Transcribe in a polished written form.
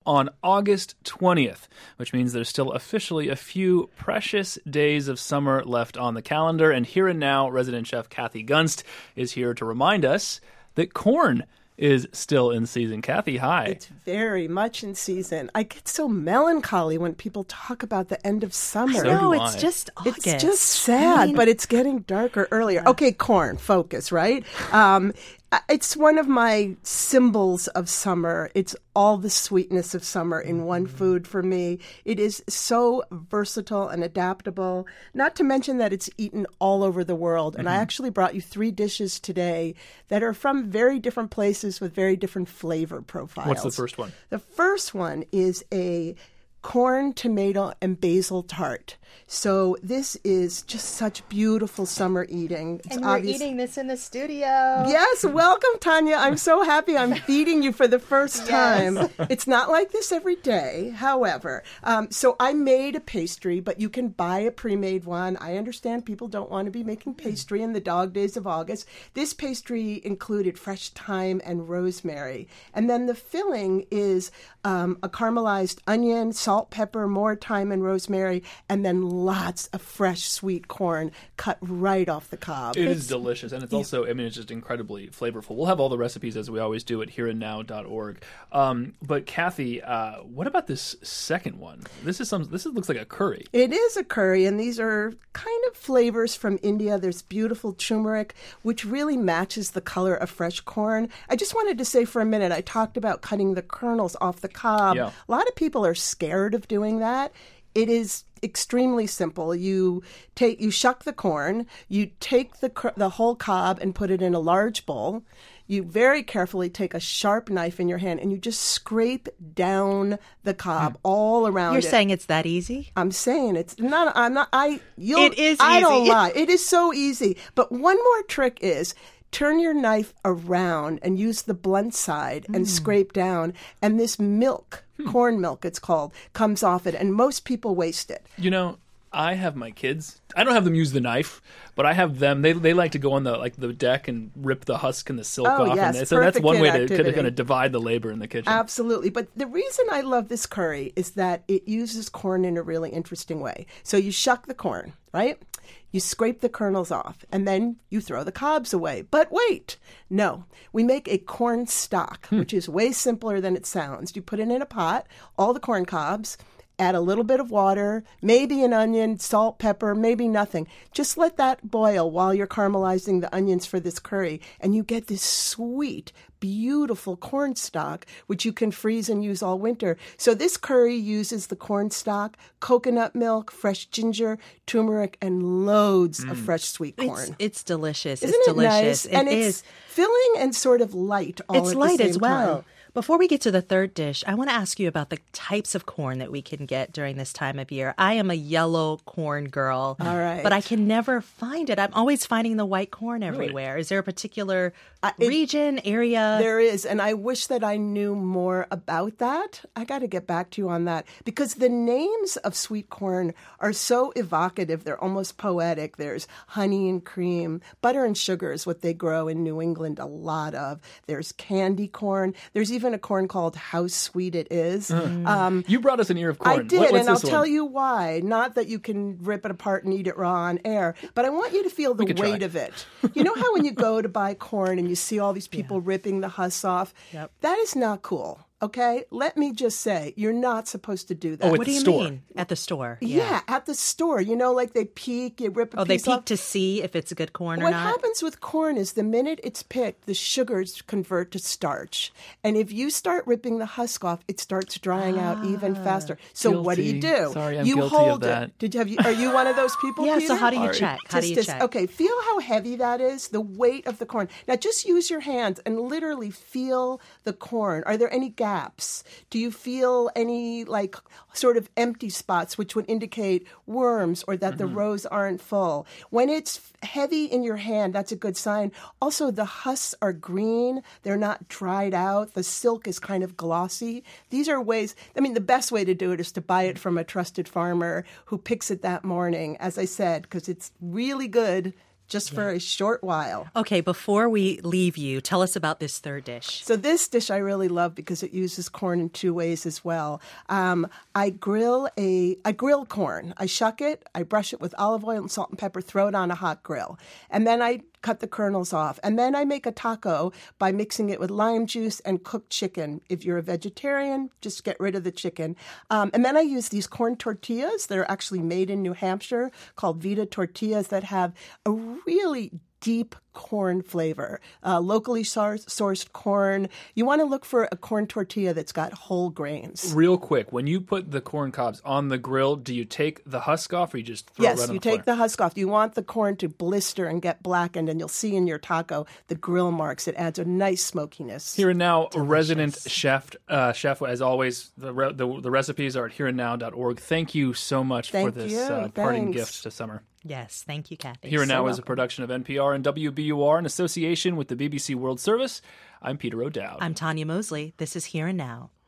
on August 20th, which means there's still officially a few precious days of summer left on the calendar. And here and now, resident chef Kathy Gunst is here to remind us that corn is still in season. Kathy, hi. It's very much in season. I get so melancholy when people talk about the end of summer. So do it's just August. It's just sad, but it's getting darker earlier. Yeah. Okay, corn, focus, right? It's one of my symbols of summer. It's all the sweetness of summer in one food for me. It is so versatile and adaptable, not to mention that it's eaten all over the world. And I actually brought you 3 dishes today that are from very different places with very different flavor profiles. What's the first one? The first one is a corn, tomato, and basil tart. So this is just such beautiful summer eating. And we're eating this in the studio. Yes, welcome, Tanya. I'm so happy I'm feeding you for the first time. Yes. It's not like this every day, however. So I made a pastry, but you can buy a pre-made one. I understand people don't want to be making pastry in the dog days of August. This pastry included fresh thyme and rosemary. And then the filling is a caramelized onion, salt, pepper, more thyme and rosemary, and then lots of fresh sweet corn cut right off the cob. It is delicious, and it's also, it's just incredibly flavorful. We'll have all the recipes, as we always do, at hereandnow.org. But Kathy, what about this second one? This looks like a curry. It is a curry, and these are kind of flavors from India. There's beautiful turmeric, which really matches the color of fresh corn. I just wanted to say for a minute, I talked about cutting the kernels off the cob. Yeah. A lot of people are scared of doing that. It is extremely simple. You shuck the corn, you take the whole cob and put it in a large bowl. You very carefully take a sharp knife in your hand and you just scrape down the cob all around You're saying it's that easy? I'm saying it's not. It is easy. I don't lie. It is so easy. But one more trick is turn your knife around and use the blunt side and scrape down. And this milk, corn milk it's called, comes off it. And most people waste it. I have my kids. I don't have them use the knife, but I have them. They like to go on the deck and rip the husk and the silk off. Yes, and so that's one way to kind of divide the labor in the kitchen. Absolutely. But the reason I love this curry is that it uses corn in a really interesting way. So you shuck the corn, right? You scrape the kernels off, and then you throw the cobs away. But wait, no. We make a corn stock, which is way simpler than it sounds. You put it in a pot, all the corn cobs, add a little bit of water, maybe an onion, salt, pepper, maybe nothing. Just let that boil while you're caramelizing the onions for this curry, and you get this sweet, beautiful corn stock, which you can freeze and use all winter. So this curry uses the corn stock, coconut milk, fresh ginger, turmeric, and loads of fresh sweet corn. It's delicious. Isn't it's it delicious. Nice? And it's filling and sort of light all at the same time. It's light as well. Before we get to the third dish, I want to ask you about the types of corn that we can get during this time of year. I am a yellow corn girl, all right, but I can never find it. I'm always finding the white corn everywhere. Really? Is there a particular region, area? There is, and I wish that I knew more about that. I got to get back to you on that, because the names of sweet corn are so evocative. They're almost poetic. There's honey and cream. Butter and sugar is what they grow in New England a lot of. There's candy corn. There's even a corn called How Sweet It Is. You brought us an ear of corn. I did, and I'll tell you why. Not that you can rip it apart and eat it raw on air, but I want you to feel the weight of it. You know how when you go to buy corn and you see all these people ripping the husks off? Yep. That is not cool. Okay, let me just say, you're not supposed to do that. Oh, what do you mean? At the store? Yeah, at the store. Like they peek, you rip a piece off. Oh, they peek to see if it's a good corn or not? What happens with corn is the minute it's picked, the sugars convert to starch. And if you start ripping the husk off, it starts drying out even faster. So guilty. What do you do? Sorry, I'm you guilty hold of that. it. Are you one of those people, Yeah, Peter? so how do you check? How do you check? Okay, feel how heavy that is, the weight of the corn. Now just use your hands and literally feel the corn. Are there any gaps? Do you feel any sort of empty spots which would indicate worms or that the rows aren't full? When it's heavy in your hand, that's a good sign. Also, the husks are green. They're not dried out. The silk is kind of glossy. These are ways, the best way to do it is to buy it from a trusted farmer who picks it that morning, as I said, because it's really good just for a short while. Okay, before we leave you, tell us about this third dish. So this dish I really love because it uses corn in two ways as well. I grill corn. I shuck it, I brush it with olive oil and salt and pepper, throw it on a hot grill. And then I cut the kernels off. And then I make a taco by mixing it with lime juice and cooked chicken. If you're a vegetarian, just get rid of the chicken. And then I use these corn tortillas that are actually made in New Hampshire called Vita tortillas that have a really deep corn flavor, locally sourced corn. You want to look for a corn tortilla that's got whole grains. Real quick, when you put the corn cobs on the grill, do you take the husk off or you just throw it right on the Yes, you flame? take the husk off. You want the corn to blister and get blackened, and you'll see in your taco the grill marks. It adds a nice smokiness. Here and Now, resident chef, as always, the recipes are at hereandnow.org. Thank you so much for this parting Thanks. gift to summer. Yes, thank you, Kathy. Here and Now is a welcome. production of NPR and WBUR in association with the BBC World Service. I'm Peter O'Dowd. I'm Tanya Mosley. This is Here and Now.